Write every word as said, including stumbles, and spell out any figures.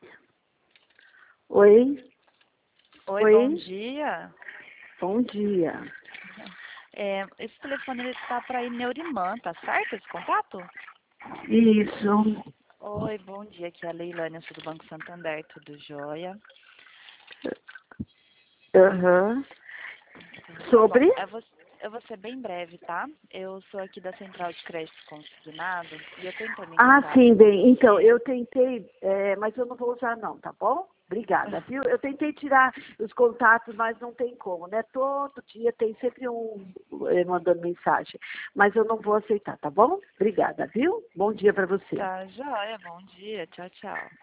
Oi? Oi, Oi? bom dia. Bom dia. É, esse telefone ele tá para ir Neurimã, tá certo esse contato? Isso. Oi, bom dia. Aqui é a Leilânia, sou do Banco Santander, tudo jóia? Aham. Então, tá bom. Sobre? Eu vou, eu vou ser bem breve, tá? Eu sou aqui da Central de Crédito Consignado e eu tô entrando em Ah, contato sim, com bem. Então, você. eu tentei, é, mas eu não vou usar não, tá bom? Obrigada, viu? Eu tentei tirar os contatos, mas não tem como, né? Todo dia tem sempre um é, mandando mensagem. Mas eu não vou aceitar, tá bom? Obrigada, viu? Bom dia para você. Tá jóia, bom dia. Tchau, tchau.